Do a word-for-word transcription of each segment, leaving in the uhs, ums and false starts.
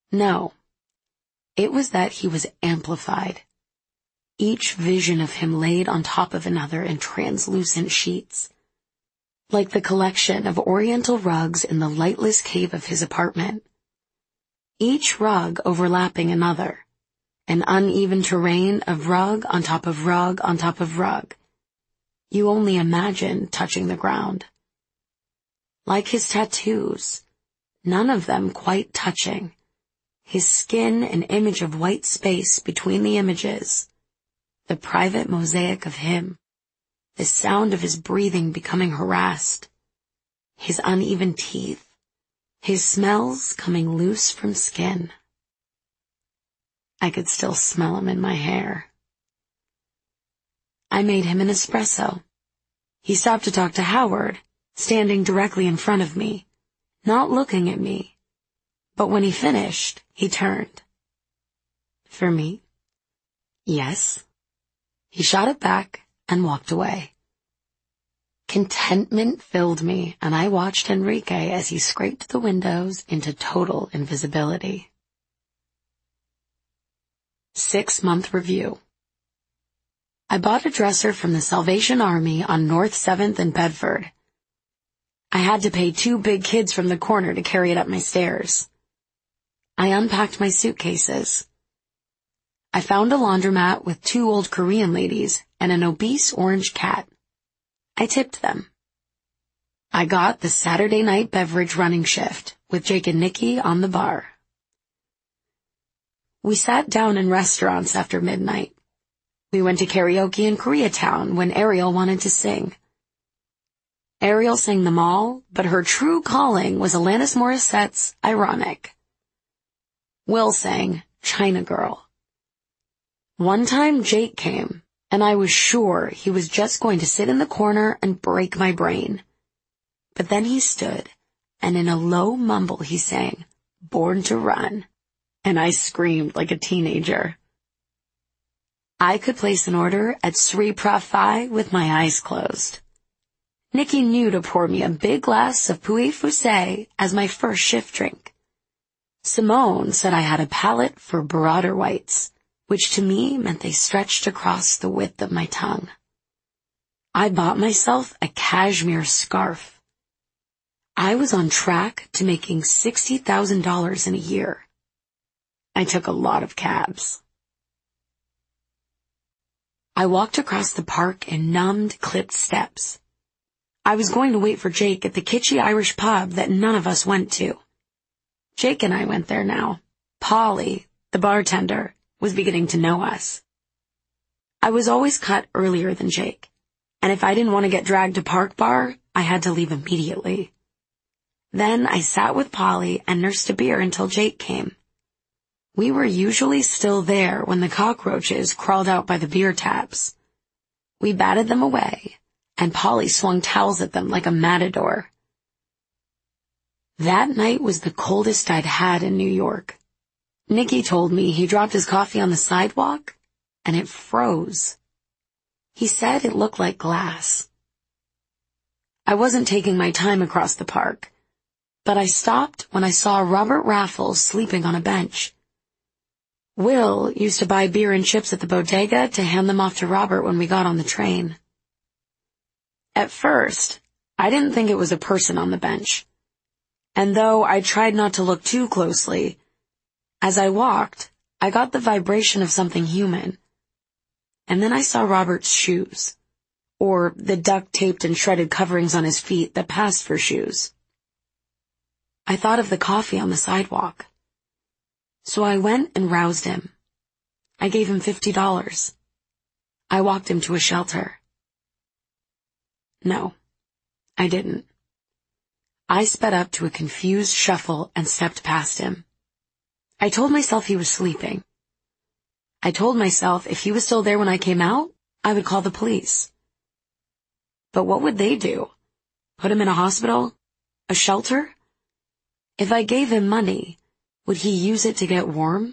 No, it was that he was amplified. Each vision of him laid on top of another in translucent sheets, like the collection of oriental rugs in the lightless cave of his apartment. Each rug overlapping another, an uneven terrain of rug on top of rug on top of rug. You only imagine touching the ground. Like his tattoos, none of them quite touching. His skin an image of white space between the images. The private mosaic of him. The sound of his breathing becoming harassed. His uneven teeth. His smells coming loose from skin. I could still smell him in my hair. I made him an espresso. He stopped to talk to Howard, standing directly in front of me, not looking at me. But when he finished, he turned. For me? Yes. He shot it back and walked away. Contentment filled me, and I watched Enrique as he scraped the windows into total invisibility. Six-month review. I bought a dresser from the Salvation Army on North seventh and Bedford. I had to pay two big kids from the corner to carry it up my stairs. I unpacked my suitcases. I found a laundromat with two old Korean ladies and an obese orange cat. I tipped them. I got the Saturday night beverage running shift with Jake and Nikki on the bar. We sat down in restaurants after midnight. We went to karaoke in Koreatown when Ariel wanted to sing. Ariel sang them all, but her true calling was Alanis Morissette's Ironic. Will sang China Girl. One time Jake came, and I was sure he was just going to sit in the corner and break my brain. But then he stood, and in a low mumble he sang, Born to Run, and I screamed like a teenager. I could place an order at Sri Prafai with my eyes closed. Nikki knew to pour me a big glass of Puy Fusé as my first shift drink. Simone said I had a palate for broader whites, which to me meant they stretched across the width of my tongue. I bought myself a cashmere scarf. I was on track to making sixty thousand dollars in a year. I took a lot of cabs. I walked across the park in numbed, clipped steps. I was going to wait for Jake at the kitschy Irish pub that none of us went to. Jake and I went there now. Polly, the bartender, was beginning to know us. I was always cut earlier than Jake, and if I didn't want to get dragged to Park Bar, I had to leave immediately. Then I sat with Polly and nursed a beer until Jake came. We were usually still there when the cockroaches crawled out by the beer taps. We batted them away, and Polly swung towels at them like a matador. That night was the coldest I'd had in New York. Nikki told me he dropped his coffee on the sidewalk, and it froze. He said it looked like glass. I wasn't taking my time across the park, but I stopped when I saw Robert Raffles sleeping on a bench. Will used to buy beer and chips at the bodega to hand them off to Robert when we got on the train. At first, I didn't think it was a person on the bench, and though I tried not to look too closely, as I walked, I got the vibration of something human. And then I saw Robert's shoes, or the duct-taped and shredded coverings on his feet that passed for shoes. I thought of the coffee on the sidewalk. So I went and roused him. I gave him fifty dollars. I walked him to a shelter. No, I didn't. I sped up to a confused shuffle and stepped past him. I told myself he was sleeping. I told myself if he was still there when I came out, I would call the police. But what would they do? Put him in a hospital? A shelter? If I gave him money, would he use it to get warm?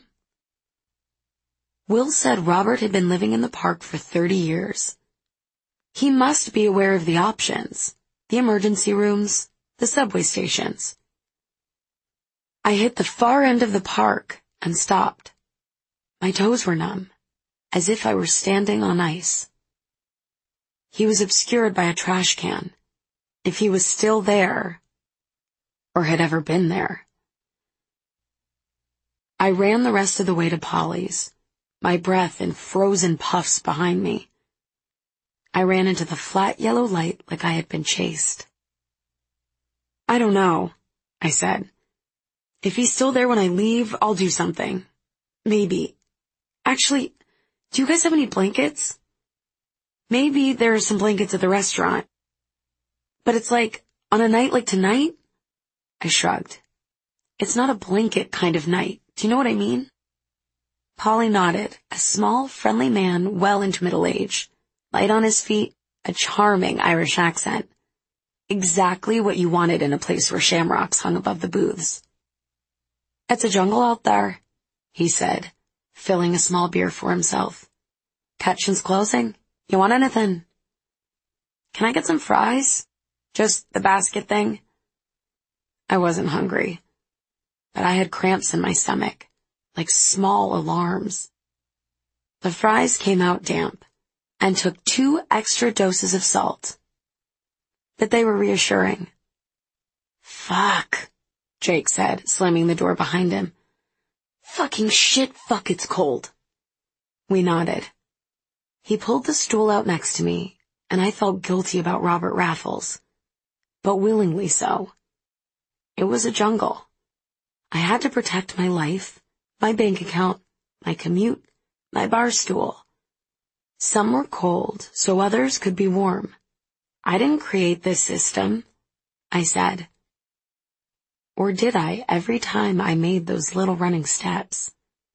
Will said Robert had been living in the park for thirty years. He must be aware of the options, the emergency rooms, the subway stations. I hit the far end of the park and stopped. My toes were numb, as if I were standing on ice. He was obscured by a trash can. If he was still there, or had ever been there. I ran the rest of the way to Polly's, my breath in frozen puffs behind me. I ran into the flat yellow light like I had been chased. I don't know, I said. If he's still there when I leave, I'll do something. Maybe. Actually, do you guys have any blankets? Maybe there are some blankets at the restaurant. But it's like, on a night like tonight? I shrugged. It's not a blanket kind of night. Do you know what I mean? Polly nodded, a small, friendly man well into middle age, light on his feet, a charming Irish accent. Exactly what you wanted in a place where shamrocks hung above the booths. It's a jungle out there, he said, filling a small beer for himself. Kitchen's closing. You want anything? Can I get some fries? Just the basket thing? I wasn't hungry, but I had cramps in my stomach, like small alarms. The fries came out damp and took two extra doses of salt. But they were reassuring. Fuck, Jake said, slamming the door behind him. Fucking shit, fuck, it's cold. We nodded. He pulled the stool out next to me, and I felt guilty about Robert Raffles, but willingly so. It was a jungle. I had to protect my life, my bank account, my commute, my bar stool. Some were cold, so others could be warm. I didn't create this system, I said. Or did I every time I made those little running steps?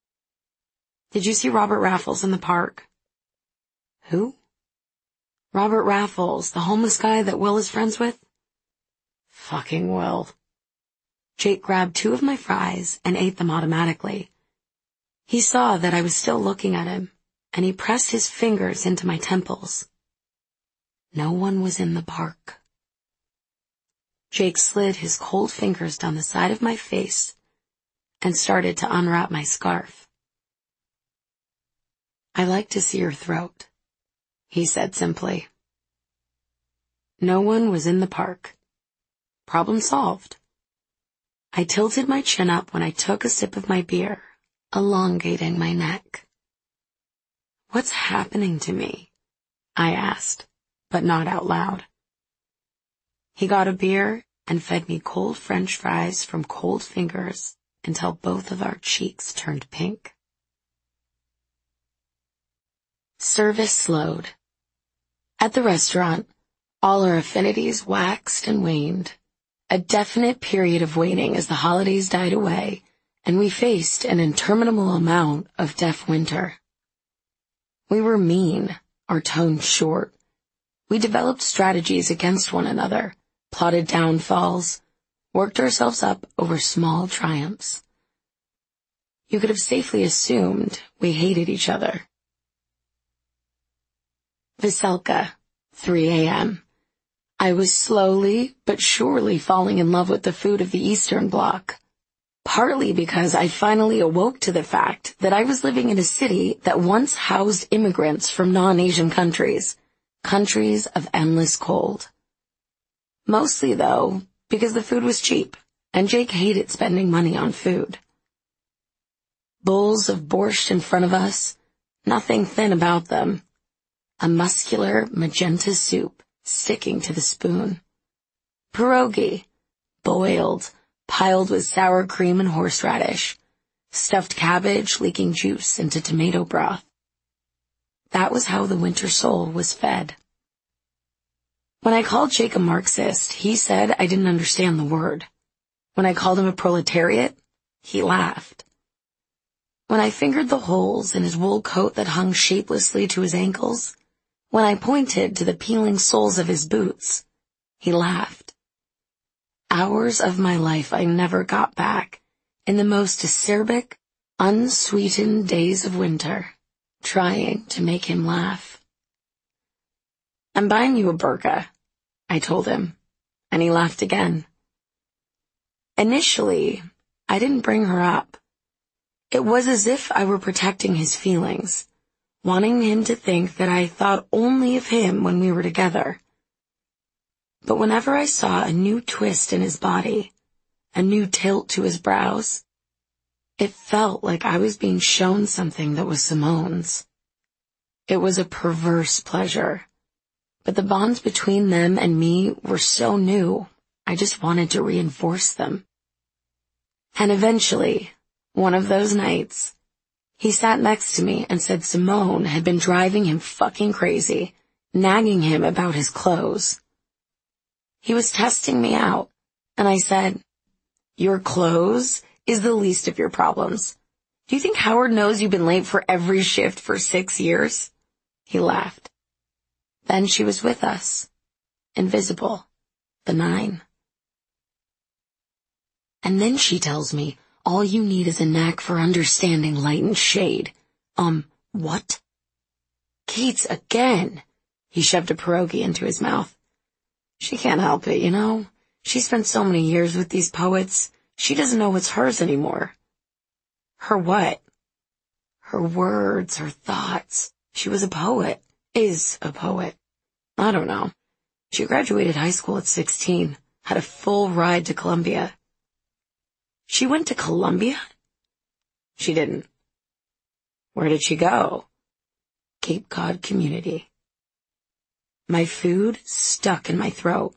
Did you see Robert Raffles in the park? Who? Robert Raffles, the homeless guy that Will is friends with? Fucking Will. Jake grabbed two of my fries and ate them automatically. He saw that I was still looking at him, and he pressed his fingers into my temples. No one was in the park. Jake slid his cold fingers down the side of my face and started to unwrap my scarf. I like to see your throat, he said simply. No one was in the park. Problem solved. I tilted my chin up when I took a sip of my beer, elongating my neck. What's happening to me? I asked, but not out loud. He got a beer and fed me cold French fries from cold fingers until both of our cheeks turned pink. Service slowed. At the restaurant, all our affinities waxed and waned. A definite period of waiting as the holidays died away, and we faced an interminable amount of deaf winter. We were mean, our tone short. We developed strategies against one another, plotted downfalls, worked ourselves up over small triumphs. You could have safely assumed we hated each other. Veselka, three a.m. I was slowly but surely falling in love with the food of the Eastern Bloc, partly because I finally awoke to the fact that I was living in a city that once housed immigrants from non-Asian countries, countries of endless cold. Mostly, though, because the food was cheap, and Jake hated spending money on food. Bowls of borscht in front of us, nothing thin about them. A muscular magenta soup sticking to the spoon. Pierogi, boiled, piled with sour cream and horseradish. Stuffed cabbage leaking juice into tomato broth. That was how the winter soul was fed. When I called Jake a Marxist, he said I didn't understand the word. When I called him a proletariat, he laughed. When I fingered the holes in his wool coat that hung shapelessly to his ankles, when I pointed to the peeling soles of his boots, he laughed. Hours of my life I never got back, in the most acerbic, unsweetened days of winter, trying to make him laugh. I'm buying you a burqa, I told him, and he laughed again. Initially, I didn't bring her up. It was as if I were protecting his feelings, wanting him to think that I thought only of him when we were together. But whenever I saw a new twist in his body, a new tilt to his brows, it felt like I was being shown something that was Simone's. It was a perverse pleasure, but the bonds between them and me were so new, I just wanted to reinforce them. And eventually, one of those nights, he sat next to me and said Simone had been driving him fucking crazy, nagging him about his clothes. He was testing me out, and I said, "Your clothes is the least of your problems. Do you think Howard knows you've been late for every shift for six years?" He laughed. Then she was with us, invisible, benign. And then she tells me, all you need is a knack for understanding light and shade. Um, what? Keats again. He shoved a pierogi into his mouth. She can't help it, you know? She spent so many years with these poets. She doesn't know what's hers anymore. Her what? Her words, her thoughts. She was a poet. Is a poet. I don't know. She graduated high school at sixteen. Had a full ride to Columbia. She went to Columbia? She didn't. Where did she go? Cape Cod Community. My food stuck in my throat.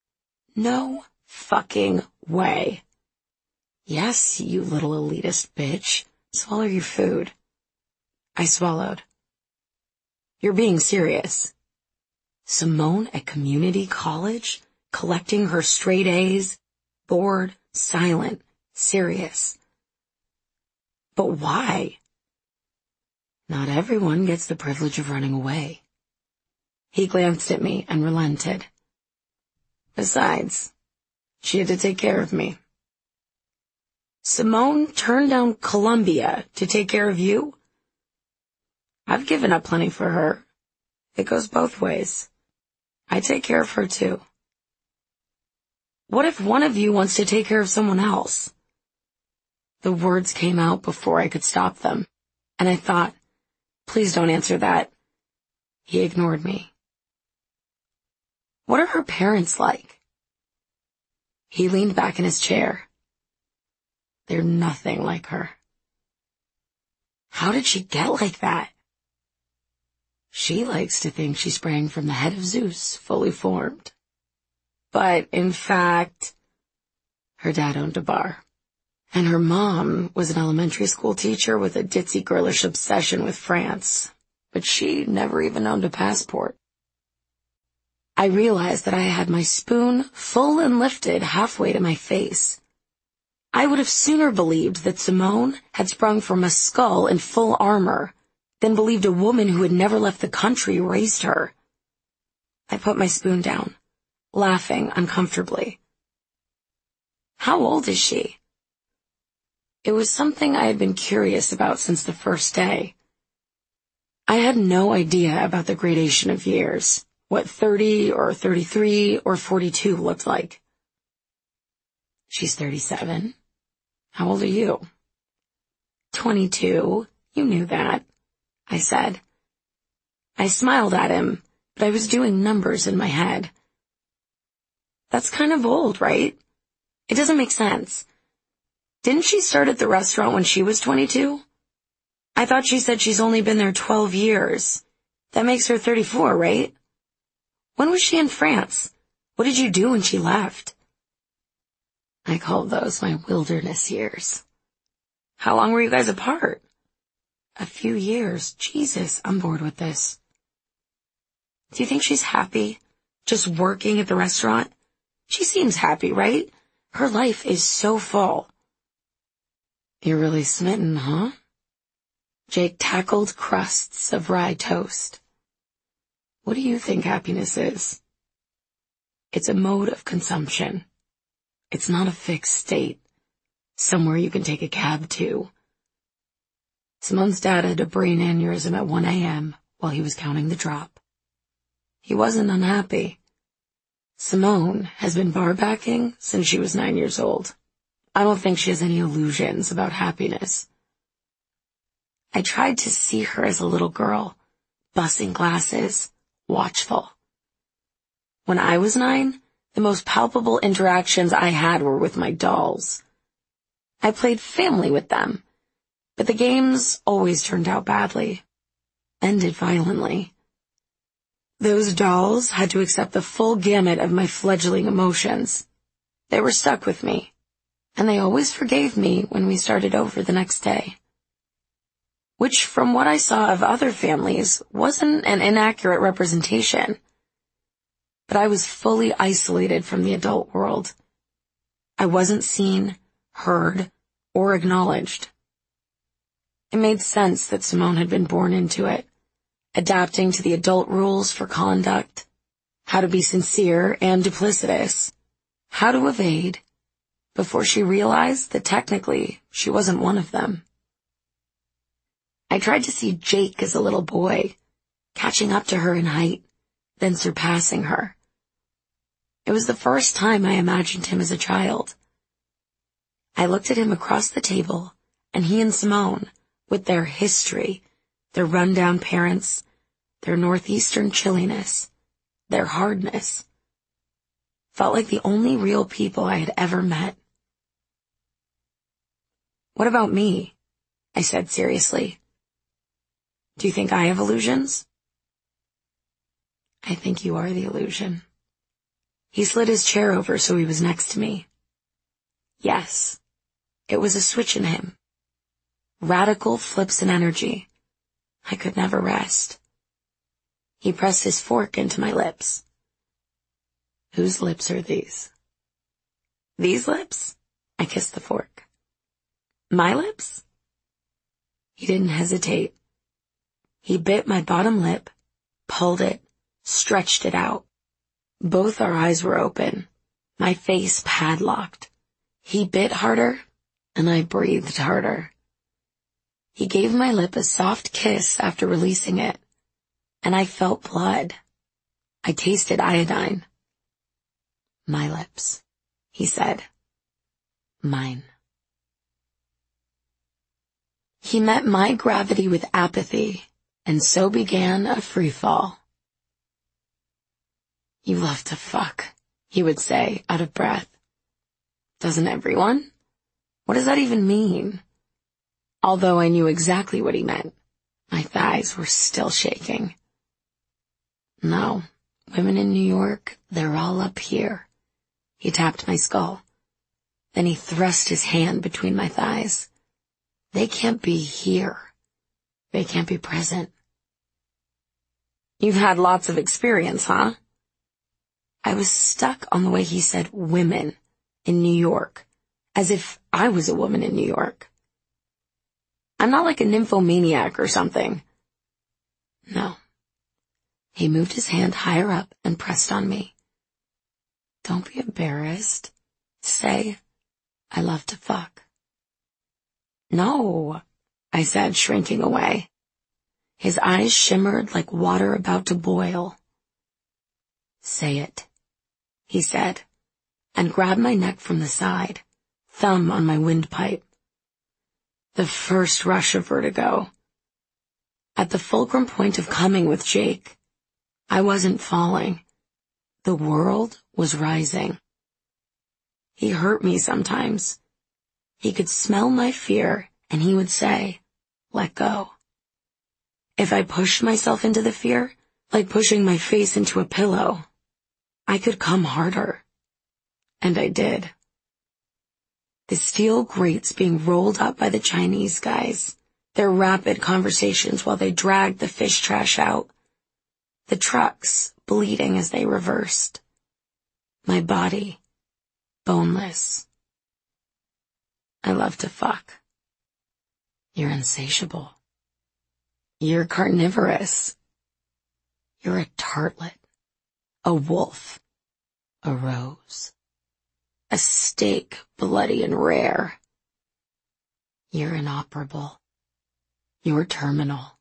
No fucking way. Yes, you little elitist bitch. Swallow your food. I swallowed. You're being serious. Simone at community college, collecting her straight A's, bored, silent, serious. But why? Not everyone gets the privilege of running away. He glanced at me and relented. Besides, she had to take care of me. Simone turned down Columbia to take care of you? I've given up plenty for her. It goes both ways. I take care of her too. What if one of you wants to take care of someone else? The words came out before I could stop them, and I thought, please don't answer that. He ignored me. What are her parents like? He leaned back in his chair. They're nothing like her. How did she get like that? She likes to think she sprang from the head of Zeus, fully formed. But, in fact, her dad owned a bar. And her mom was an elementary school teacher with a ditzy girlish obsession with France. But she never even owned a passport. I realized that I had my spoon full and lifted halfway to my face. I would have sooner believed that Simone had sprung from a skull in full armor than believed a woman who had never left the country raised her. I put my spoon down, laughing uncomfortably. How old is she? It was something I had been curious about since the first day. I had no idea about the gradation of years, what thirty or thirty-three or forty-two looked like. She's thirty-seven. How old are you? Twenty-two. You knew that, I said. I smiled at him, but I was doing numbers in my head. That's kind of old, right? It doesn't make sense. Didn't she start at the restaurant when she was twenty-two? I thought she said she's only been there twelve years. That makes her thirty-four, right? When was she in France? What did you do when she left? I called those my wilderness years. How long were you guys apart? A few years. Jesus, I'm bored with this. Do you think she's happy? Just working at the restaurant? She seems happy, right? Her life is so full. You're really smitten, huh? Jake tackled crusts of rye toast. What do you think happiness is? It's a mode of consumption. It's not a fixed state, somewhere you can take a cab to. Simone's dad had a brain aneurysm at one a.m. while he was counting the drop. He wasn't unhappy. Simone has been bar backing since she was nine years old. I don't think she has any illusions about happiness. I tried to see her as a little girl, bussing glasses, watchful. When I was nine, the most palpable interactions I had were with my dolls. I played family with them, but the games always turned out badly, ended violently. Those dolls had to accept the full gamut of my fledgling emotions. They were stuck with me, and they always forgave me when we started over the next day. Which, from what I saw of other families, wasn't an inaccurate representation. But I was fully isolated from the adult world. I wasn't seen, heard, or acknowledged. It made sense that Simone had been born into it, adapting to the adult rules for conduct, how to be sincere and duplicitous, how to evade, before she realized that technically she wasn't one of them. I tried to see Jake as a little boy, catching up to her in height, then surpassing her. It was the first time I imagined him as a child. I looked at him across the table, and he and Simone, with their history, their rundown parents, their northeastern chilliness, their hardness, felt like the only real people I had ever met. "What about me?" I said seriously. "Do you think I have illusions?" "I think you are the illusion." He slid his chair over so he was next to me. Yes, it was a switch in him. Radical flips in energy. I could never rest. He pressed his fork into my lips. "Whose lips are these?" "These lips?" I kissed the fork. "My lips?" He didn't hesitate. He bit my bottom lip, pulled it, stretched it out. Both our eyes were open, my face padlocked. He bit harder, and I breathed harder. He gave my lip a soft kiss after releasing it, and I felt blood. I tasted iodine. "My lips," he said. "Mine." He met my gravity with apathy, and so began a free fall. "You love to fuck," he would say, out of breath. "Doesn't everyone? What does that even mean?" Although I knew exactly what he meant, my thighs were still shaking. "No, women in New York, they're all up here." He tapped my skull. Then he thrust his hand between my thighs. "They can't be here. They can't be present." "You've had lots of experience, huh?" I was stuck on the way he said women in New York, as if I was a woman in New York. "I'm not like a nymphomaniac or something." "No." He moved his hand higher up and pressed on me. "Don't be embarrassed. Say, I love to fuck." "No," I said, shrinking away. His eyes shimmered like water about to boil. "Say it," he said, and grabbed my neck from the side, thumb on my windpipe. The first rush of vertigo. At the fulcrum point of coming with Jake, I wasn't falling. The world was rising. He hurt me sometimes. He could smell my fear, and he would say, "Let go." If I pushed myself into the fear, like pushing my face into a pillow, I could come harder. And I did. The steel grates being rolled up by the Chinese guys, their rapid conversations while they dragged the fish trash out, the trucks bleeding as they reversed. My body, boneless. "I love to fuck." "You're insatiable. You're carnivorous. You're a tartlet, a wolf, a rose, a steak bloody and rare. You're inoperable. You're terminal."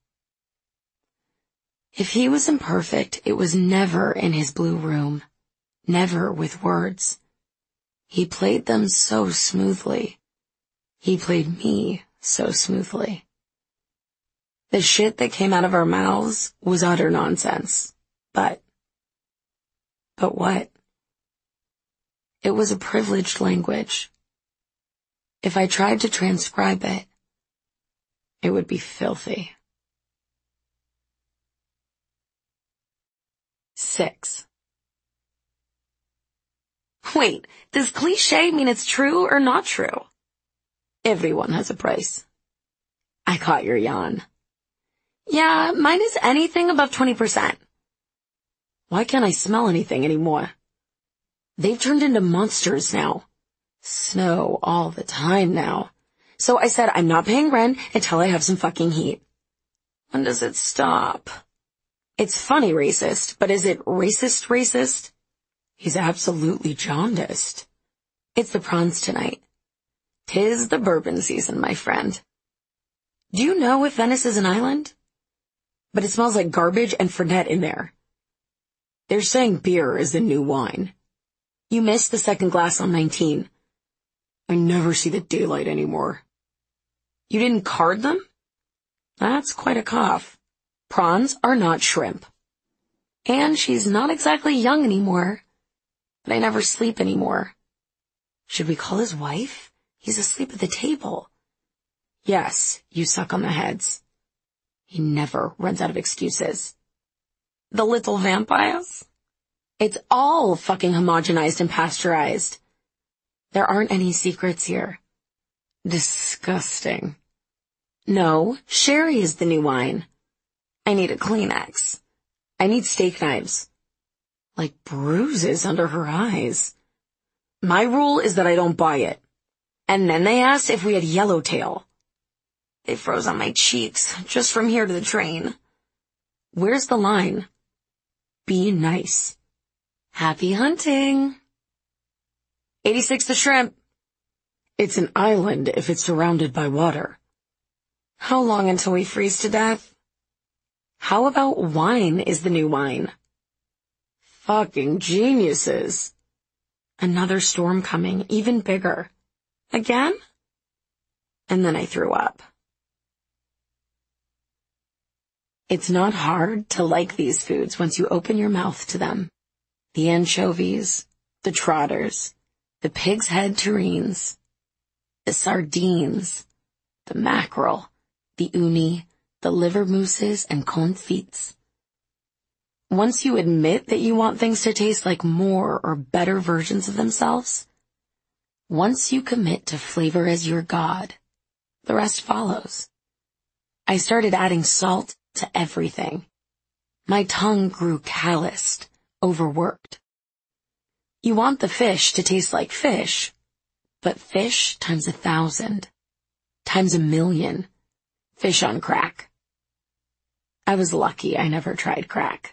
If he was imperfect, it was never in his blue room, never with words. He played them so smoothly. He played me so smoothly. The shit that came out of our mouths was utter nonsense. But, but what? It was a privileged language. If I tried to transcribe it, it would be filthy. Six. Wait, does cliché mean it's true or not true? Everyone has a price. I caught your yawn. Yeah, mine is anything above twenty percent. Why can't I smell anything anymore? They've turned into monsters now. Snow all the time now. So I said I'm not paying rent until I have some fucking heat. When does it stop? It's funny racist, but is it racist racist? He's absolutely jaundiced. It's the prawns tonight. 'Tis the bourbon season, my friend. Do you know if Venice is an island? But it smells like garbage and Fernet in there. They're saying beer is the new wine. You missed the second glass on nineteen. I never see the daylight anymore. You didn't card them? That's quite a cough. Prawns are not shrimp. And she's not exactly young anymore. But I never sleep anymore. Should we call his wife? He's asleep at the table. Yes, you suck on the heads. He never runs out of excuses. The little vampires? It's all fucking homogenized and pasteurized. There aren't any secrets here. Disgusting. No, sherry is the new wine. I need a Kleenex. I need steak knives. Like bruises under her eyes. My rule is that I don't buy it. And then they asked if we had yellowtail. They froze on my cheeks, just from here to the train. Where's the line? Be nice. Happy hunting. eighty-six the shrimp. It's an island if it's surrounded by water. How long until we freeze to death? How about wine is the new wine? Fucking geniuses. Another storm coming, even bigger. Again? And then I threw up. It's not hard to like these foods once you open your mouth to them. The anchovies, the trotters, the pig's head terrines, the sardines, the mackerel, the uni, the liver mousses, and confites. Once you admit that you want things to taste like more or better versions of themselves, once you commit to flavor as your god, the rest follows. I started adding salt to everything. My tongue grew calloused, overworked. You want the fish to taste like fish, but fish times a thousand, times a million, fish on crack. I was lucky I never tried crack.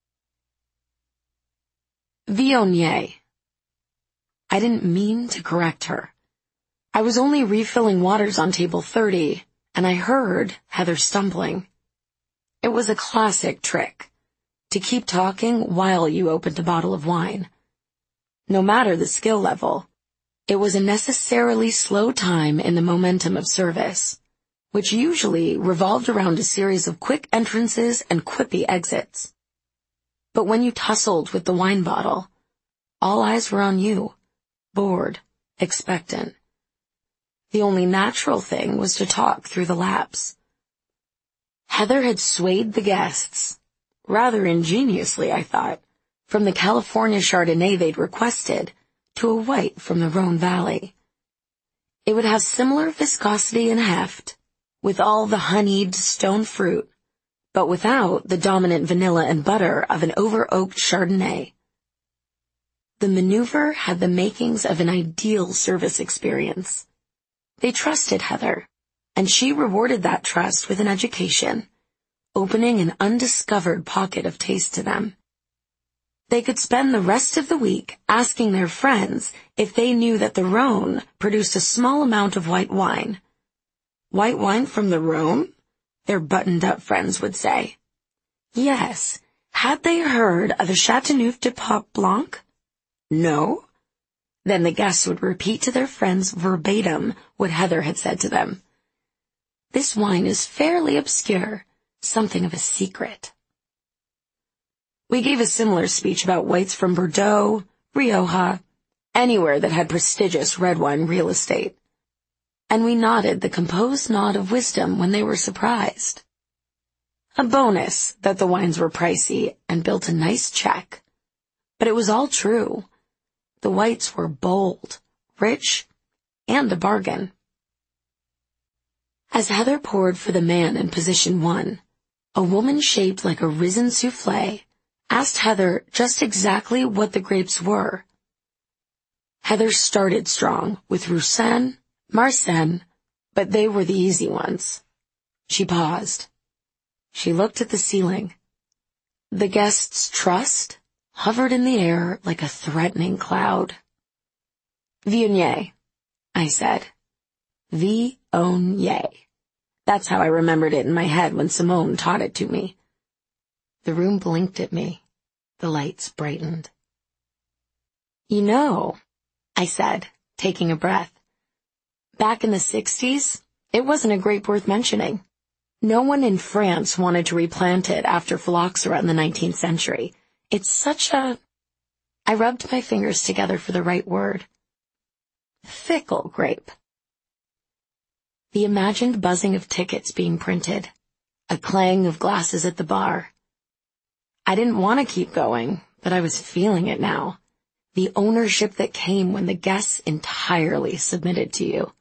Viognier. I didn't mean to correct her. I was only refilling waters on table thirty, and I heard Heather stumbling. It was a classic trick, to keep talking while you opened a bottle of wine. No matter the skill level, it was a necessarily slow time in the momentum of service, which usually revolved around a series of quick entrances and quippy exits. But when you tussled with the wine bottle, all eyes were on you, bored, expectant. The only natural thing was to talk through the lapse. Heather had swayed the guests, rather ingeniously, I thought, from the California Chardonnay they'd requested to a white from the Rhone Valley. It would have similar viscosity and heft, with all the honeyed stone fruit, but without the dominant vanilla and butter of an over-oaked Chardonnay. The maneuver had the makings of an ideal service experience. They trusted Heather, and she rewarded that trust with an education, opening an undiscovered pocket of taste to them. They could spend the rest of the week asking their friends if they knew that the Rhone produced a small amount of white wine. White wine from the Rhone? Their buttoned-up friends would say. Yes, had they heard of the Chateauneuf de Pop Blanc? No? Then the guests would repeat to their friends verbatim what Heather had said to them. This wine is fairly obscure, something of a secret. We gave a similar speech about whites from Bordeaux, Rioja, anywhere that had prestigious red wine real estate. And we nodded the composed nod of wisdom when they were surprised. A bonus that the wines were pricey and built a nice check. But it was all true. The whites were bold, rich, and a bargain. As Heather poured for the man in position one, a woman shaped like a risen soufflé asked Heather just exactly what the grapes were. Heather started strong with Roussanne, Marsanne, but they were the easy ones. She paused. She looked at the ceiling. The guests' trust hovered in the air like a threatening cloud. Viognier, I said. Viognier. That's how I remembered it in my head when Simone taught it to me. The room blinked at me. The lights brightened. You know, I said, taking a breath. Back in the sixties, it wasn't a grape worth mentioning. No one in France wanted to replant it after phylloxera in the nineteenth century. It's such a... I rubbed my fingers together for the right word. Fickle grape. The imagined buzzing of tickets being printed, a clang of glasses at the bar. I didn't want to keep going, but I was feeling it now. The ownership that came when the guests entirely submitted to you.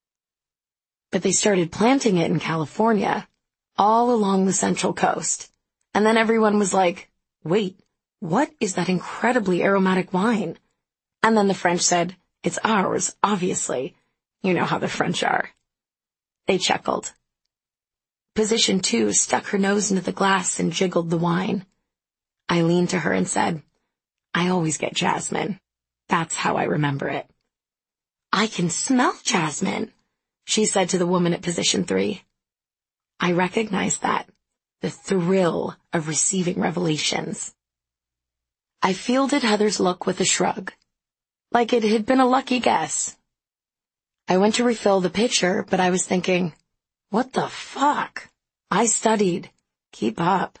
But they started planting it in California, all along the Central Coast. And then everyone was like, wait, what is that incredibly aromatic wine? And then the French said, it's ours, obviously. You know how the French are. They chuckled. Position two stuck her nose into the glass and jiggled the wine. I leaned to her and said, I always get jasmine. That's how I remember it. I can smell jasmine, she said to the woman at position three. I recognized that, the thrill of receiving revelations. I fielded Heather's look with a shrug, like it had been a lucky guess. I went to refill the pitcher, but I was thinking, what the fuck? I studied. Keep up.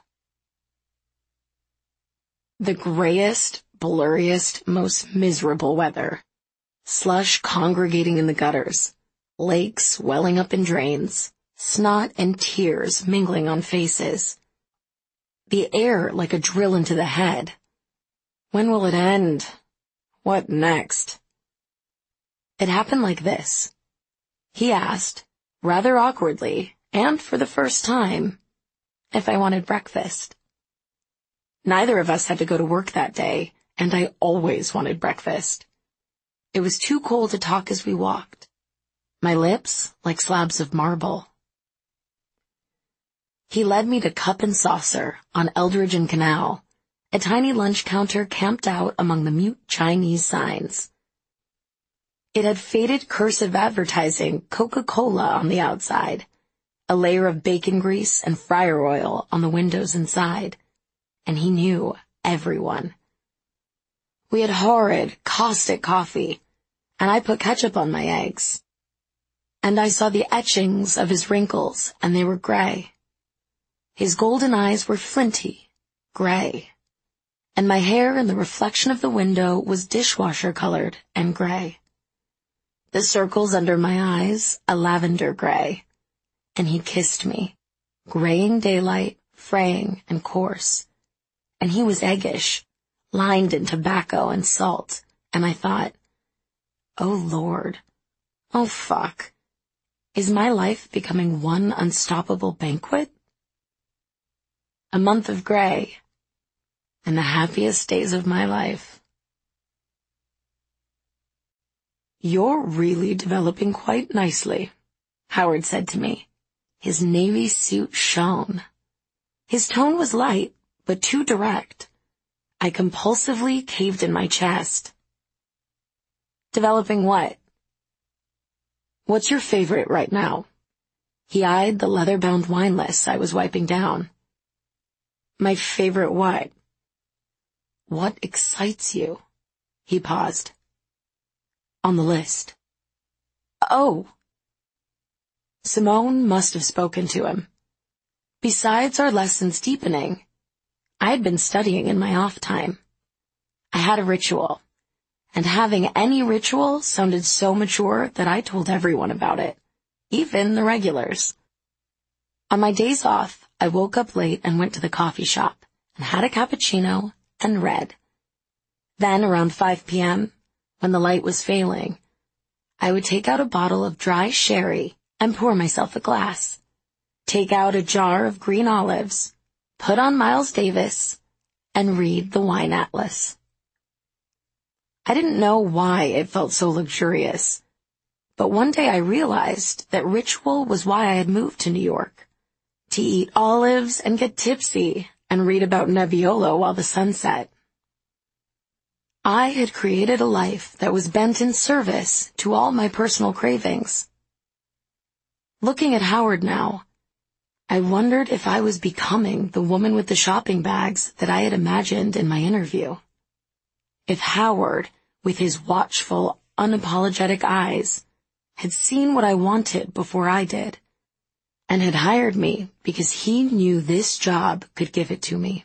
The grayest, blurriest, most miserable weather. Slush congregating in the gutters. Lakes welling up in drains. Snot and tears mingling on faces. The air like a drill into the head. When will it end? What next? It happened like this. He asked, rather awkwardly, and for the first time, if I wanted breakfast. Neither of us had to go to work that day, and I always wanted breakfast. It was too cold to talk as we walked. My lips like slabs of marble. He led me to Cup and Saucer on Eldridge and Canal, a tiny lunch counter camped out among the mute Chinese signs. It had faded cursive advertising Coca-Cola on the outside, a layer of bacon grease and fryer oil on the windows inside, and he knew everyone. We had horrid, caustic coffee, and I put ketchup on my eggs. And I saw the etchings of his wrinkles, and they were gray. His golden eyes were flinty, gray, and my hair in the reflection of the window was dishwasher-colored and gray. The circles under my eyes, a lavender gray. And he kissed me, graying daylight, fraying and coarse. And he was eggish, lined in tobacco and salt, and I thought, oh Lord, oh fuck, is my life becoming one unstoppable banquet? A month of gray, and the happiest days of my life. You're really developing quite nicely, Howard said to me. His navy suit shone. His tone was light, but too direct. I compulsively caved in my chest. Developing what? What's your favorite right now? He eyed the leather-bound wine lists I was wiping down. My favorite what? What excites you? He paused. on the list. Oh. Simone must have spoken to him. Besides our lessons deepening, I had been studying in my off time. I had a ritual, and having any ritual sounded so mature that I told everyone about it, even the regulars. On my days off, I woke up late and went to the coffee shop and had a cappuccino and read. Then around five p.m., when the light was failing, I would take out a bottle of dry sherry and pour myself a glass, take out a jar of green olives, put on Miles Davis, and read the wine atlas. I didn't know why it felt so luxurious, but one day I realized that ritual was why I had moved to New York, to eat olives and get tipsy and read about Nebbiolo while the sun set. I had created a life that was bent in service to all my personal cravings. Looking at Howard now, I wondered if I was becoming the woman with the shopping bags that I had imagined in my interview. If Howard, with his watchful, unapologetic eyes, had seen what I wanted before I did, and had hired me because he knew this job could give it to me.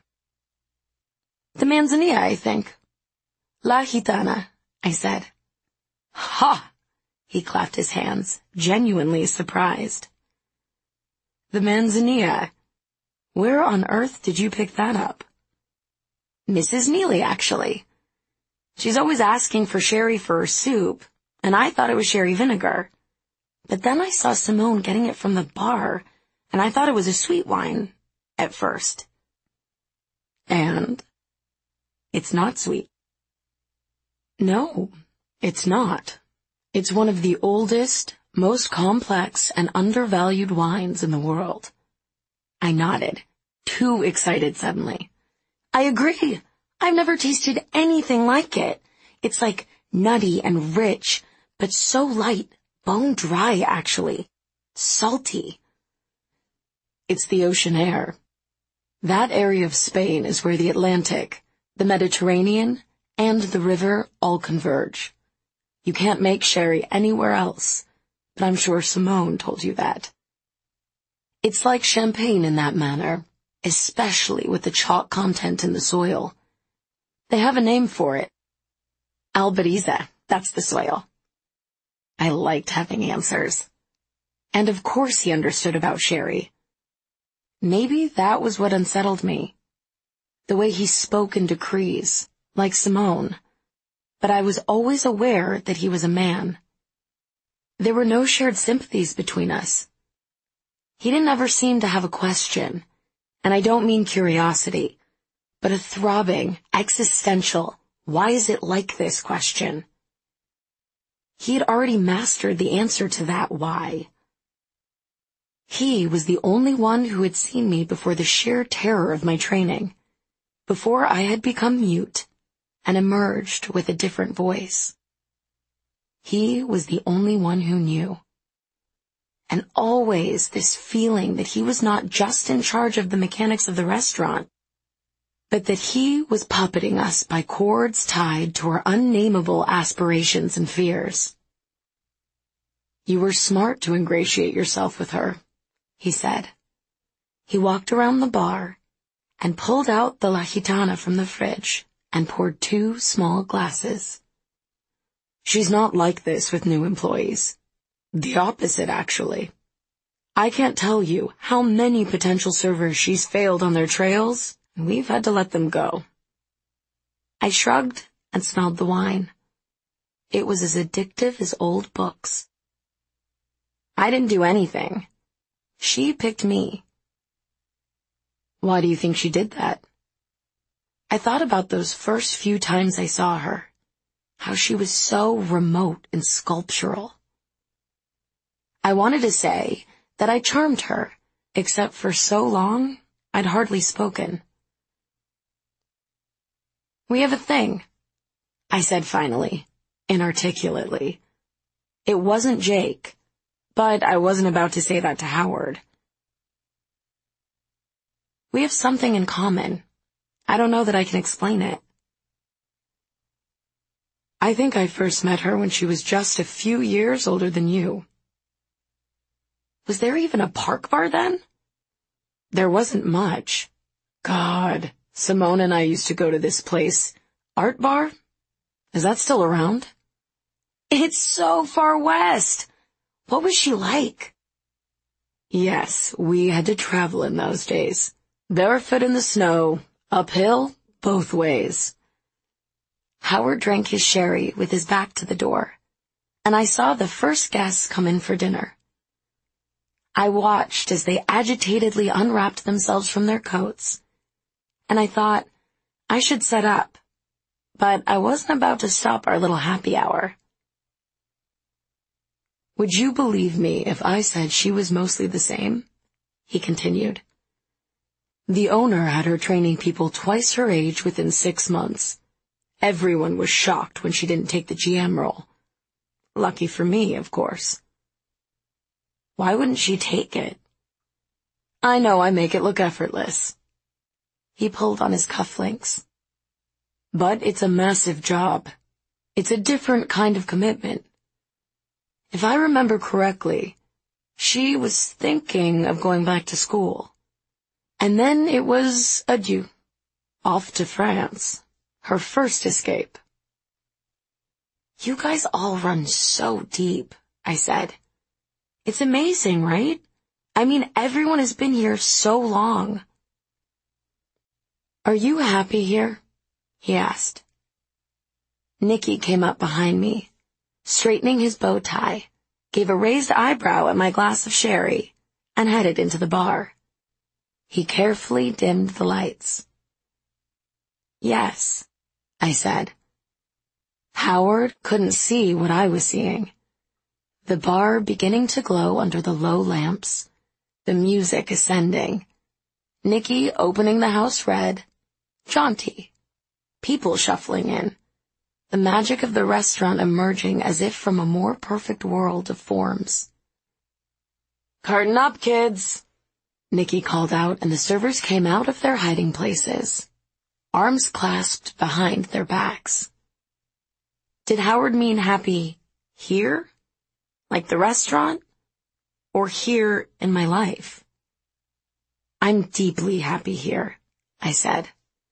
The manzanilla, I think. La Gitana, I said. Ha! He clapped his hands, genuinely surprised. The manzanilla. Where on earth did you pick that up? Missus Neely, actually. She's always asking for sherry for her soup, and I thought it was sherry vinegar. But then I saw Simone getting it from the bar, and I thought it was a sweet wine, at first. And it's not sweet. No, it's not. It's one of the oldest, most complex, and undervalued wines in the world. I nodded, too excited suddenly. I agree. I've never tasted anything like it. It's like nutty and rich, but so light, bone dry, actually. Salty. It's the ocean air. That area of Spain is where the Atlantic, the Mediterranean, and the river all converge. You can't make sherry anywhere else, but I'm sure Simone told you that. It's like champagne in that manner, especially with the chalk content in the soil. They have a name for it. Alberiza, that's the soil. I liked having answers. And of course he understood about sherry. Maybe that was what unsettled me. The way he spoke in decrees, like Simone. But I was always aware that he was a man. There were no shared sympathies between us. He didn't ever seem to have a question, and I don't mean curiosity, but a throbbing, existential, why is it like this question. He had already mastered the answer to that why. He was the only one who had seen me before the sheer terror of my training, before I had become mute and emerged with a different voice. He was the only one who knew. And always this feeling that he was not just in charge of the mechanics of the restaurant, but that he was puppeting us by cords tied to our unnameable aspirations and fears. You were smart to ingratiate yourself with her, he said. He walked around the bar and pulled out the La Gitana from the fridge and poured two small glasses. She's not like this with new employees. The opposite, actually. I can't tell you how many potential servers she's failed on their trails, and we've had to let them go. I shrugged and smelled the wine. It was as addictive as old books. I didn't do anything. She picked me. Why do you think she did that? I thought about those first few times I saw her, how she was so remote and sculptural. I wanted to say that I charmed her, except for so long, I'd hardly spoken. We have a thing, I said finally, inarticulately. It wasn't Jake, but I wasn't about to say that to Howard. We have something in common. I don't know that I can explain it. I think I first met her when she was just a few years older than you. Was there even a Park Bar then? There wasn't much. God, Simone and I used to go to this place. Art Bar? Is that still around? It's so far west. What was she like? Yes, we had to travel in those days. Barefoot in the snow, uphill, both ways. Howard drank his sherry with his back to the door, and I saw the first guests come in for dinner. I watched as they agitatedly unwrapped themselves from their coats, and I thought I should set up, but I wasn't about to stop our little happy hour. Would you believe me if I said she was mostly the same? He continued. The owner had her training people twice her age within six months. Everyone was shocked when she didn't take the G M role. Lucky for me, of course. Why wouldn't she take it? I know I make it look effortless. He pulled on his cufflinks. But it's a massive job. It's a different kind of commitment. If I remember correctly, she was thinking of going back to school. And then it was adieu. Off to France. Her first escape. You guys all run so deep, I said. It's amazing, right? I mean, everyone has been here so long. Are you happy here? He asked. Nicky came up behind me, straightening his bow tie, gave a raised eyebrow at my glass of sherry, and headed into the bar. He carefully dimmed the lights. Yes, I said. Howard couldn't see what I was seeing. The bar beginning to glow under the low lamps, the music ascending, Nicky opening the house red, jaunty, people shuffling in, the magic of the restaurant emerging as if from a more perfect world of forms. Carton up, kids, Nicky called out, and the servers came out of their hiding places, arms clasped behind their backs. Did Howard mean happy here, like the restaurant, or here in my life? I'm deeply happy here, I said.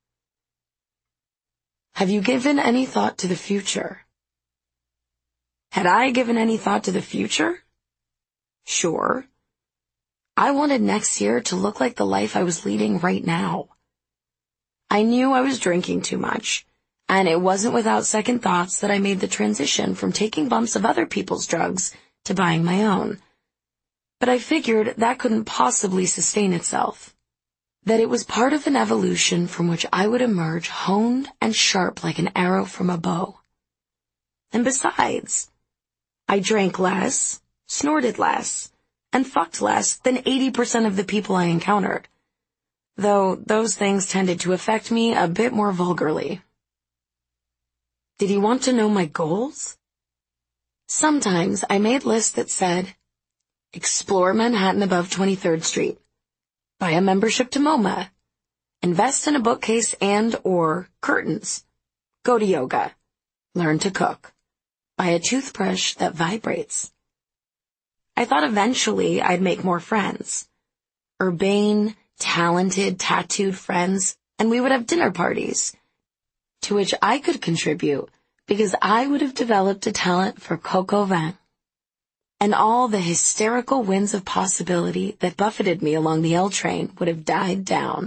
Have you given any thought to the future? Had I given any thought to the future? Sure. I wanted next year to look like the life I was leading right now. I knew I was drinking too much, and it wasn't without second thoughts that I made the transition from taking bumps of other people's drugs to buying my own. But I figured that couldn't possibly sustain itself, that it was part of an evolution from which I would emerge honed and sharp like an arrow from a bow. And besides, I drank less, snorted less, and fucked less than eighty percent of the people I encountered, though those things tended to affect me a bit more vulgarly. Did he want to know my goals? Sometimes I made lists that said, explore Manhattan above twenty-third Street, buy a membership to MoMA, invest in a bookcase and or curtains, go to yoga, learn to cook, buy a toothbrush that vibrates. I thought eventually I'd make more friends, urbane, talented, tattooed friends, and we would have dinner parties, to which I could contribute because I would have developed a talent for coq au vin. And all the hysterical winds of possibility that buffeted me along the L train would have died down.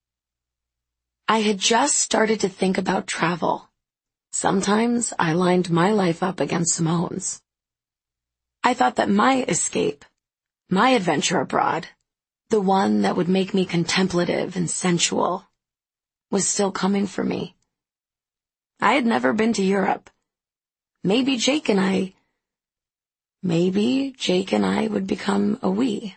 I had just started to think about travel. Sometimes I lined my life up against Simone's. I thought that my escape, my adventure abroad, the one that would make me contemplative and sensual, was still coming for me. I had never been to Europe. Maybe Jake and I... Maybe Jake and I would become a we.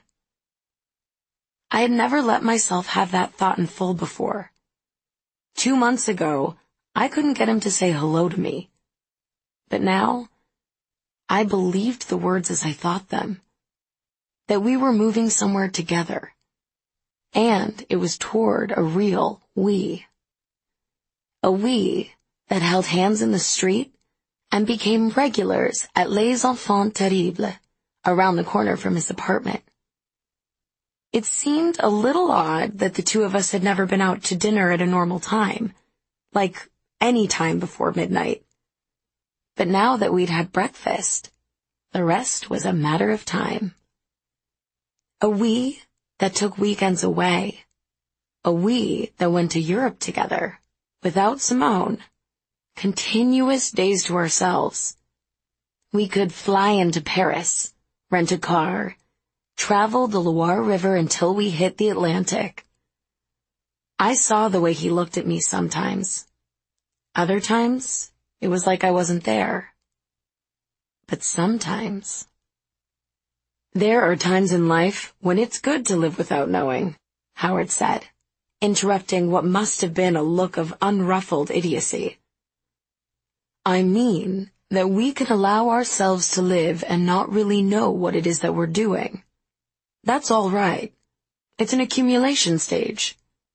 I had never let myself have that thought in full before. Two months ago, I couldn't get him to say hello to me. But now, I believed the words as I thought them. That we were moving somewhere together. And it was toward a real we. A we that held hands in the street and became regulars at Les Enfants Terribles, around the corner from his apartment. It seemed a little odd that the two of us had never been out to dinner at a normal time, like any time before midnight. But now that we'd had breakfast, the rest was a matter of time. A we that took weekends away. A we that went to Europe together, without Simone. Continuous days to ourselves. We could fly into Paris, rent a car, travel the Loire River until we hit the Atlantic. I saw the way he looked at me sometimes. Other times, it was like I wasn't there. But sometimes... There are times in life when it's good to live without knowing, Howard said, interrupting what must have been a look of unruffled idiocy. I mean that we can allow ourselves to live and not really know what it is that we're doing. That's all right. It's an accumulation stage.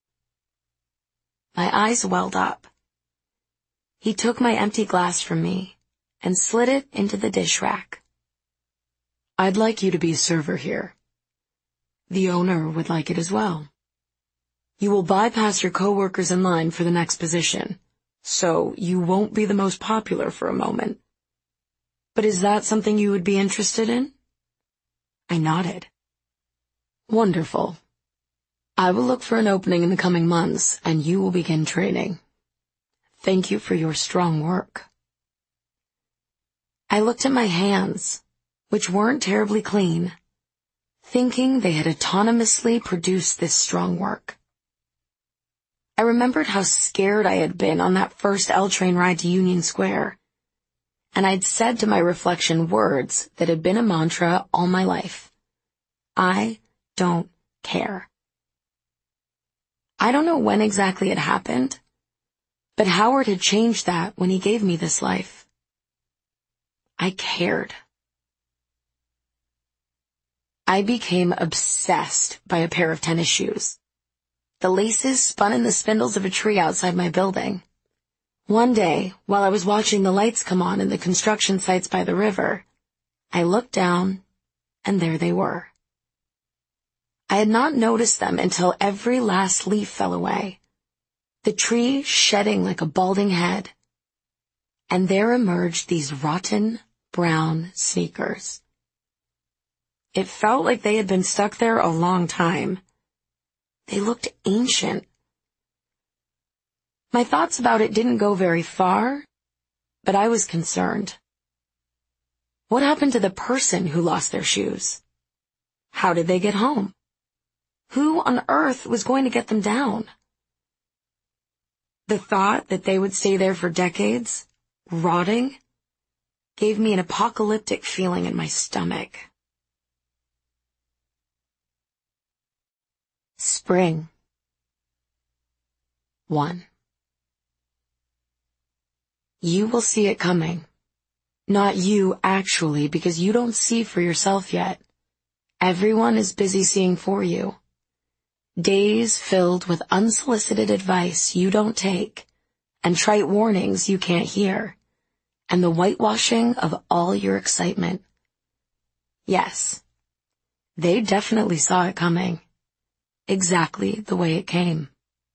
My eyes welled up. He took my empty glass from me and slid it into the dish rack. I'd like you to be a server here. The owner would like it as well. You will bypass your coworkers in line for the next position, so you won't be the most popular for a moment. But is that something you would be interested in? I nodded. Wonderful. I will look for an opening in the coming months, and you will begin training. Thank you for your strong work. I looked at my hands, which weren't terribly clean, thinking they had autonomously produced this strong work. I remembered how scared I had been on that first L train ride to Union Square, and I'd said to my reflection words that had been a mantra all my life. I don't care. I don't know when exactly it happened, but Howard had changed that when he gave me this life. I cared. I became obsessed by a pair of tennis shoes. The laces spun in the spindles of a tree outside my building. One day, while I was watching the lights come on in the construction sites by the river, I looked down, and there they were. I had not noticed them until every last leaf fell away, the tree shedding like a balding head, and there emerged these rotten, brown sneakers. It felt like they had been stuck there a long time. They looked ancient. My thoughts about it didn't go very far, but I was concerned. What happened to the person who lost their shoes? How did they get home? Who on earth was going to get them down? The thought that they would stay there for decades, rotting, gave me an apocalyptic feeling in my stomach. Spring. One. You will see it coming. Not you, actually, because you don't see for yourself yet. Everyone is busy seeing for you. Days filled with unsolicited advice you don't take, and trite warnings you can't hear, and the whitewashing of all your excitement. Yes, they definitely saw it coming. Exactly the way it came.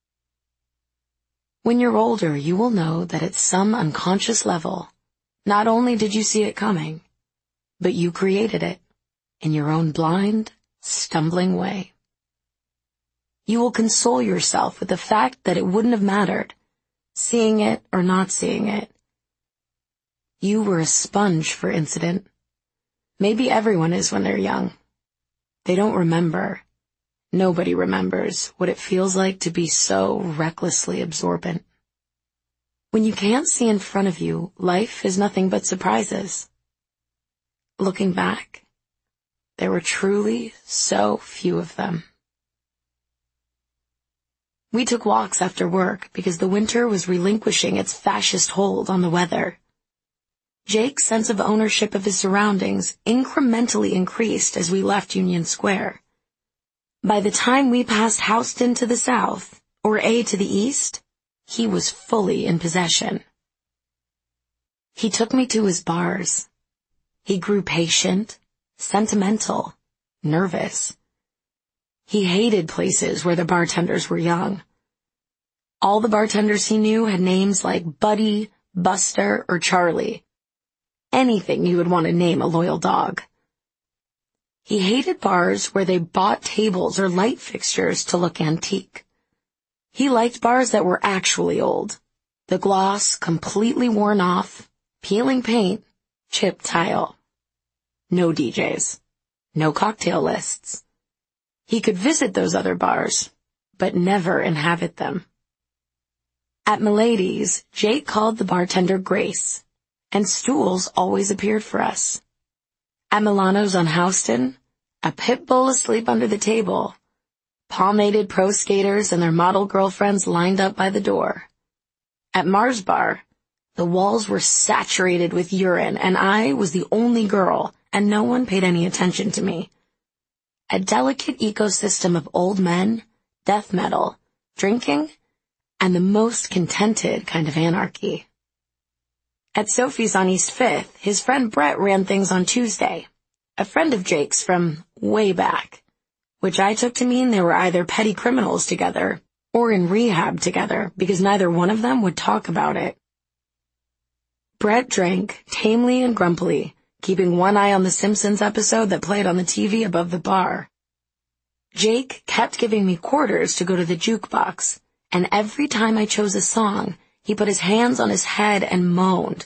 When you're older, you will know that at some unconscious level, not only did you see it coming, but you created it in your own blind, stumbling way. You will console yourself with the fact that it wouldn't have mattered, seeing it or not seeing it. You were a sponge for incident. Maybe everyone is when they're young. They don't remember. Nobody remembers what it feels like to be so recklessly absorbent. When you can't see in front of you, life is nothing but surprises. Looking back, there were truly so few of them. We took walks after work because the winter was relinquishing its fascist hold on the weather. Jake's sense of ownership of his surroundings incrementally increased as we left Union Square. By the time we passed Houston to the south, or A to the east, he was fully in possession. He took me to his bars. He grew patient, sentimental, nervous. He hated places where the bartenders were young. All the bartenders he knew had names like Buddy, Buster, or Charlie. Anything you would want to name a loyal dog. He hated bars where they bought tables or light fixtures to look antique. He liked bars that were actually old. The gloss completely worn off, peeling paint, chipped tile. No D Js. No cocktail lists. He could visit those other bars, but never inhabit them. At Milady's, Jake called the bartender Grace, and stools always appeared for us. At Milano's on Houston, a pit bull asleep under the table, pomaded pro skaters and their model girlfriends lined up by the door. At Mars Bar, the walls were saturated with urine, and I was the only girl, and no one paid any attention to me. A delicate ecosystem of old men, death metal, drinking, and the most contented kind of anarchy. At Sophie's on East Fifth, his friend Brett ran things on Tuesday, a friend of Jake's from way back, which I took to mean they were either petty criminals together or in rehab together, because neither one of them would talk about it. Brett drank tamely and grumpily, keeping one eye on the Simpsons episode that played on the T V above the bar. Jake kept giving me quarters to go to the jukebox, and every time I chose a song, he put his hands on his head and moaned.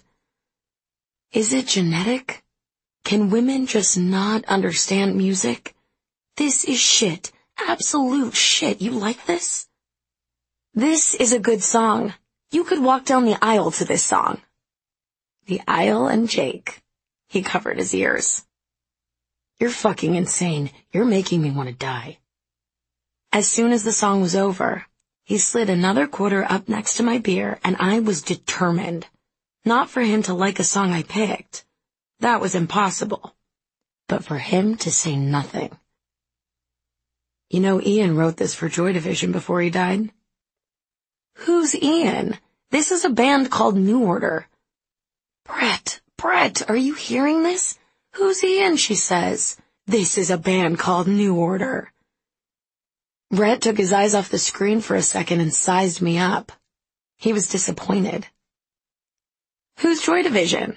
Is it genetic? Can women just not understand music? This is shit. Absolute shit. You like this? This is a good song. You could walk down the aisle to this song. The aisle and Jake. He covered his ears. You're fucking insane. You're making me want to die. As soon as the song was over, he slid another quarter up next to my beer, and I was determined. Not for him to like a song I picked. That was impossible. But for him to say nothing. You know, Ian wrote this for Joy Division before he died. Who's Ian? This is a band called New Order. Brett, Brett, are you hearing this? Who's Ian? She says. This is a band called New Order. Brett took his eyes off the screen for a second and sized me up. He was disappointed. Who's Joy Division?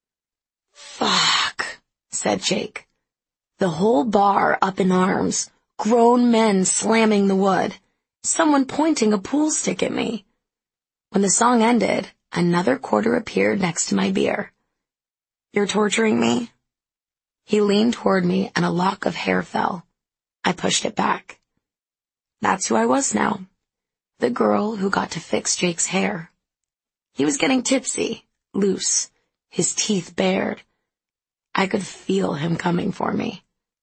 Fuck, said Jake. The whole bar up in arms, grown men slamming the wood, someone pointing a pool stick at me. When the song ended, another quarter appeared next to my beer. You're torturing me? He leaned toward me and a lock of hair fell. I pushed it back. That's who I was now. The girl who got to fix Jake's hair. He was getting tipsy, loose, his teeth bared. I could feel him coming for me.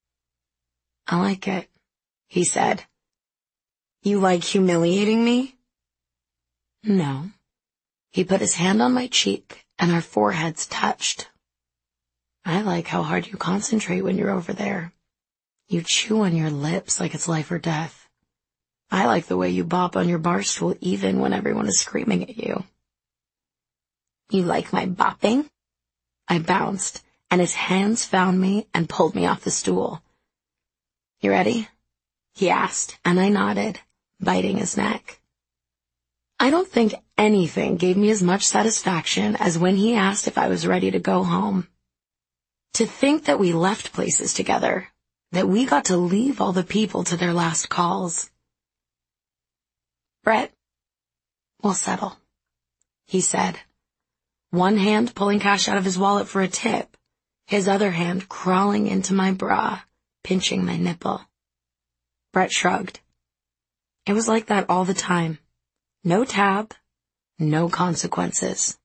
I like it, he said. You like humiliating me? No. He put his hand on my cheek, and our foreheads touched. I like how hard you concentrate when you're over there. You chew on your lips like it's life or death. I like the way you bop on your bar stool even when everyone is screaming at you. You like my bopping? I bounced, and his hands found me and pulled me off the stool. You ready? He asked, and I nodded, biting his neck. I don't think anything gave me as much satisfaction as when he asked if I was ready to go home. To think that we left places together, that we got to leave all the people to their last calls. Brett, we'll settle, he said, one hand pulling cash out of his wallet for a tip, his other hand crawling into my bra, pinching my nipple. Brett shrugged. It was like that all the time. No tab, no consequences.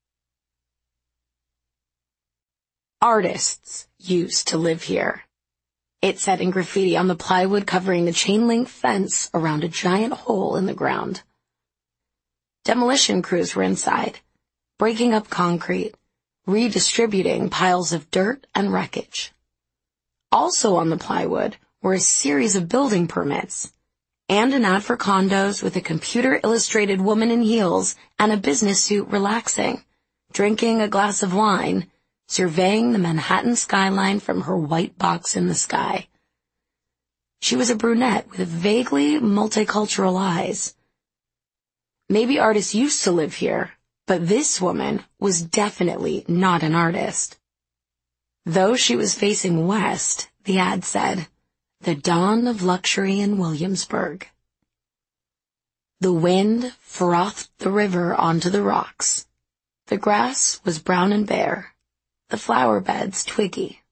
Artists used to live here. It said in graffiti on the plywood covering the chain-link fence around a giant hole in the ground. Demolition crews were inside, breaking up concrete, redistributing piles of dirt and wreckage. Also on the plywood were a series of building permits, and an ad for condos with a computer-illustrated woman in heels and a business suit relaxing, drinking a glass of wine, surveying the Manhattan skyline from her white box in the sky. She was a brunette with vaguely multicultural eyes. Maybe artists used to live here, but this woman was definitely not an artist. Though she was facing west, the ad said, "The dawn of luxury in Williamsburg." The wind frothed the river onto the rocks. The grass was brown and bare, the flower beds twiggy.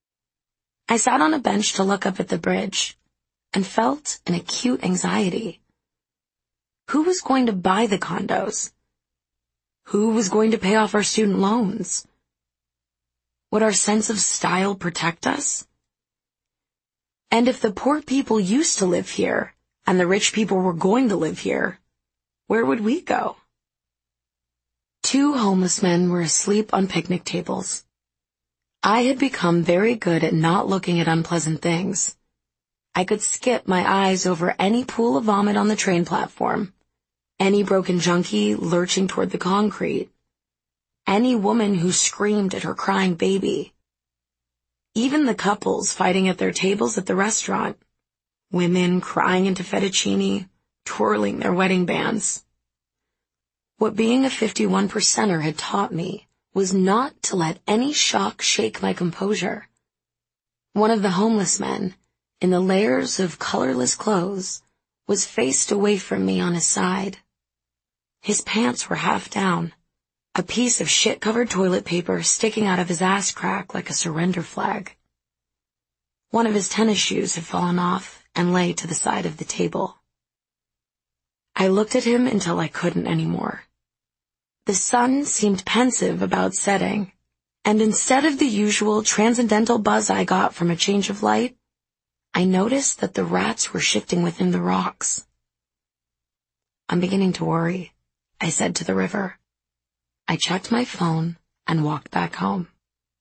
I sat on a bench to look up at the bridge and felt an acute anxiety. Who was going to buy the condos? Who was going to pay off our student loans? Would our sense of style protect us? And if the poor people used to live here, and the rich people were going to live here, where would we go? Two homeless men were asleep on picnic tables. I had become very good at not looking at unpleasant things. I could skip my eyes over any pool of vomit on the train platform, any broken junkie lurching toward the concrete, any woman who screamed at her crying baby, even the couples fighting at their tables at the restaurant, women crying into fettuccine, twirling their wedding bands. What being a fifty-one percenter had taught me was not to let any shock shake my composure. One of the homeless men, in the layers of colorless clothes, was faced away from me on his side. His pants were half down, a piece of shit-covered toilet paper sticking out of his ass crack like a surrender flag. One of his tennis shoes had fallen off and lay to the side of the table. I looked at him until I couldn't anymore. The sun seemed pensive about setting, and instead of the usual transcendental buzz I got from a change of light, I noticed that the rats were shifting within the rocks. "I'm beginning to worry," I said to the river. I checked my phone and walked back home.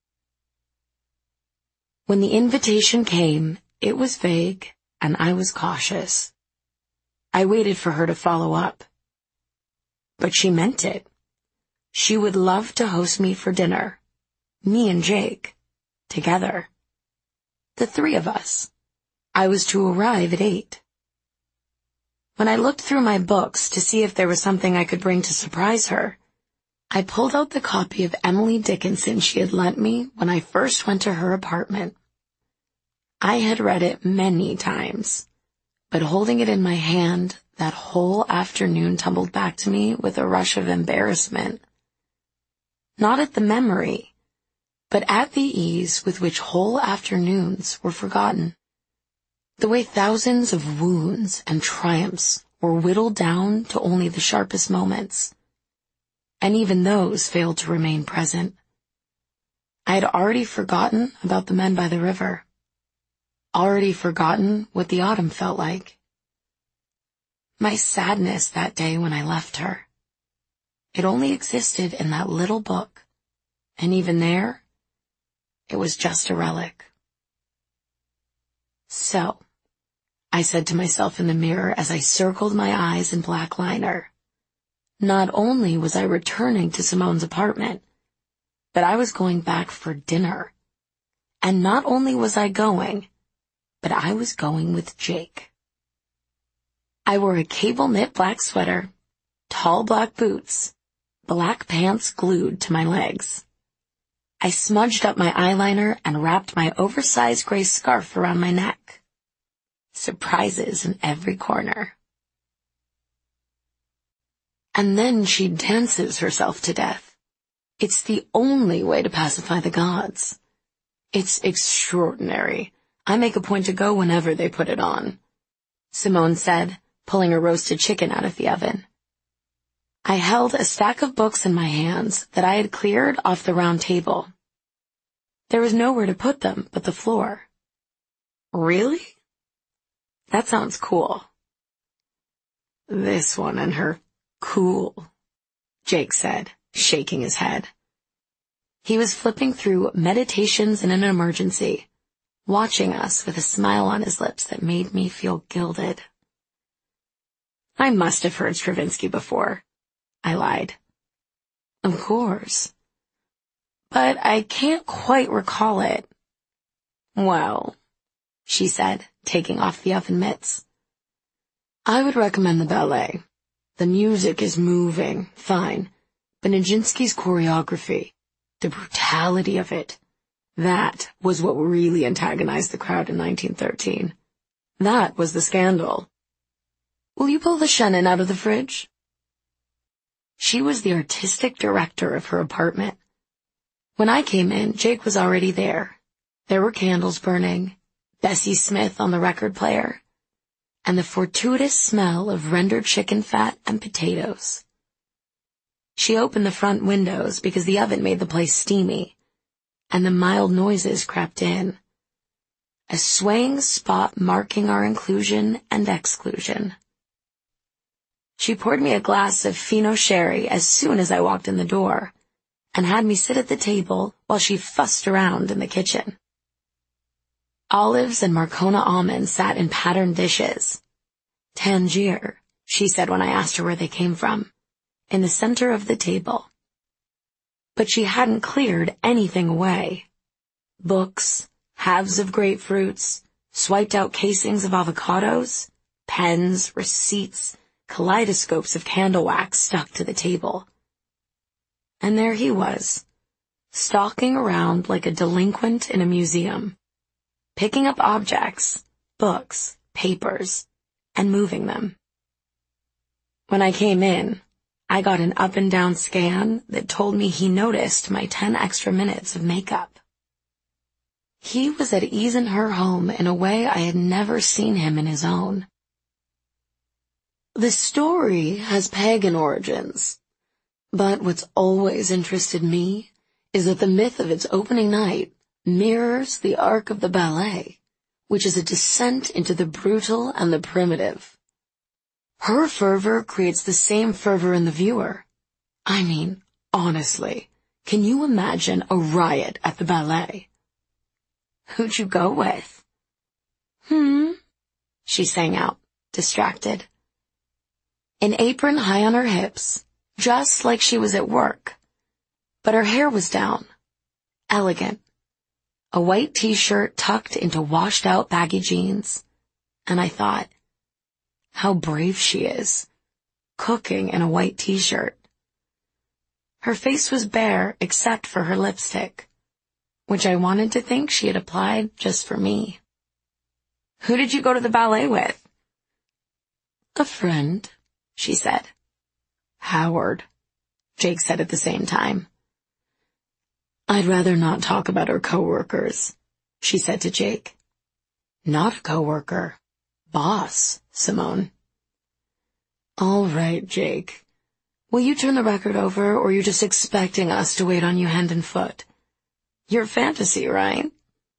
When the invitation came, it was vague, and I was cautious. I waited for her to follow up. But she meant it. She would love to host me for dinner. Me and Jake. Together. The three of us. I was to arrive at eight. When I looked through my books to see if there was something I could bring to surprise her, I pulled out the copy of Emily Dickinson she had lent me when I first went to her apartment. I had read it many times, but holding it in my hand, that whole afternoon tumbled back to me with a rush of embarrassment. Not at the memory, but at the ease with which whole afternoons were forgotten. The way thousands of wounds and triumphs were whittled down to only the sharpest moments. And even those failed to remain present. I had already forgotten about the men by the river. Already forgotten what the autumn felt like. My sadness that day when I left her. It only existed in that little book, and even there, it was just a relic. So, I said to myself in the mirror as I circled my eyes in black liner, not only was I returning to Simone's apartment, but I was going back for dinner. And not only was I going, but I was going with Jake. I wore a cable-knit black sweater, tall black boots, black pants glued to my legs. I smudged up my eyeliner and wrapped my oversized gray scarf around my neck. Surprises in every corner. And then she dances herself to death. It's the only way to pacify the gods. It's extraordinary. I make a point to go whenever they put it on, Simone said, pulling a roasted chicken out of the oven. I held a stack of books in my hands that I had cleared off the round table. There was nowhere to put them but the floor. Really? That sounds cool. This one and her cool, Jake said, shaking his head. He was flipping through Meditations in an Emergency, watching us with a smile on his lips that made me feel gilded. I must have heard Stravinsky before. I lied. Of course. But I can't quite recall it. Well, she said, taking off the oven mitts. I would recommend the ballet. The music is moving, fine, but Nijinsky's choreography, the brutality of it, that was what really antagonized the crowd in nineteen thirteen. That was the scandal. Will you pull the Shannon out of the fridge? She was the artistic director of her apartment. When I came in, Jake was already there. There were candles burning, Bessie Smith on the record player, and the fortuitous smell of rendered chicken fat and potatoes. She opened the front windows because the oven made the place steamy, and the mild noises crept in. A swaying spot marking our inclusion and exclusion. She poured me a glass of Fino sherry as soon as I walked in the door, and had me sit at the table while she fussed around in the kitchen. Olives and Marcona almonds sat in patterned dishes. Tangier, she said when I asked her where they came from, in the center of the table. But she hadn't cleared anything away. Books, halves of grapefruits, swiped out casings of avocados, pens, receipts, kaleidoscopes of candle wax stuck to the table. And there he was, stalking around like a delinquent in a museum, picking up objects, books, papers, and moving them. When I came in, I got an up-and-down scan that told me he noticed my ten extra minutes of makeup. He was at ease in her home in a way I had never seen him in his own. The story has pagan origins, but what's always interested me is that the myth of its opening night mirrors the arc of the ballet, which is a descent into the brutal and the primitive. Her fervor creates the same fervor in the viewer. I mean, honestly, can you imagine a riot at the ballet? Who'd you go with? Hmm, she sang out, distracted. An apron high on her hips, just like she was at work. But her hair was down. Elegant. A white t-shirt tucked into washed-out baggy jeans. And I thought, how brave she is, cooking in a white t-shirt. Her face was bare except for her lipstick, which I wanted to think she had applied just for me. Who did you go to the ballet with? A friend, she said. Howard, Jake said at the same time. I'd rather not talk about her coworkers, she said to Jake. Not a coworker. Boss, Simone. All right, Jake. Will you turn the record over, or are you just expecting us to wait on you hand and foot? Your fantasy, right?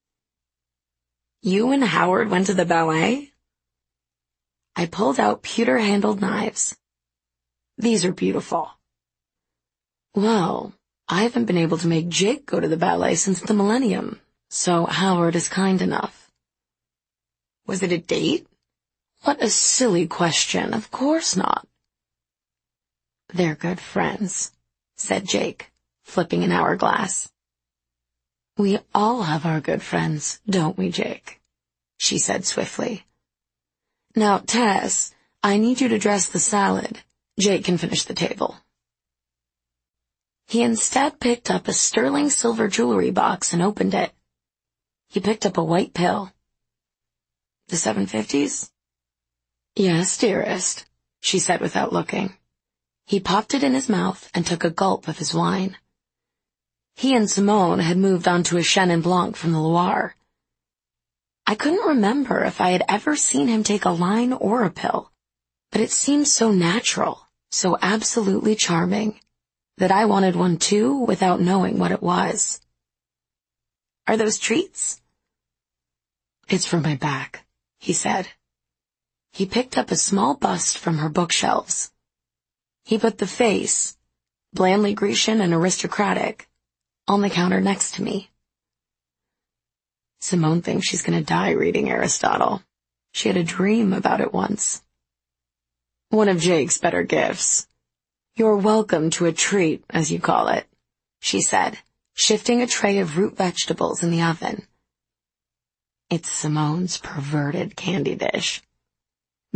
You and Howard went to the ballet? I pulled out pewter-handled knives. These are beautiful. Well, I haven't been able to make Jake go to the ballet since the millennium, so Howard is kind enough. Was it a date? What a silly question. Of course not. They're good friends, said Jake, flipping an hourglass. We all have our good friends, don't we, Jake? She said swiftly. Now, Tess, I need you to dress the salad. Jake can finish the table. He instead picked up a sterling silver jewelry box and opened it. He picked up a white pill. The seven fifties? Yes, dearest, she said without looking. He popped it in his mouth and took a gulp of his wine. He and Simone had moved on to a Chenin Blanc from the Loire. I couldn't remember if I had ever seen him take a line or a pill, but it seemed so natural, so absolutely charming, that I wanted one too without knowing what it was. Are those treats? It's for my back, he said. He picked up a small bust from her bookshelves. He put the face, blandly Grecian and aristocratic, on the counter next to me. Simone thinks she's going to die reading Aristotle. She had a dream about it once. One of Jake's better gifts. "You're welcome to a treat, as you call it," she said, shifting a tray of root vegetables in the oven. "It's Simone's perverted candy dish,"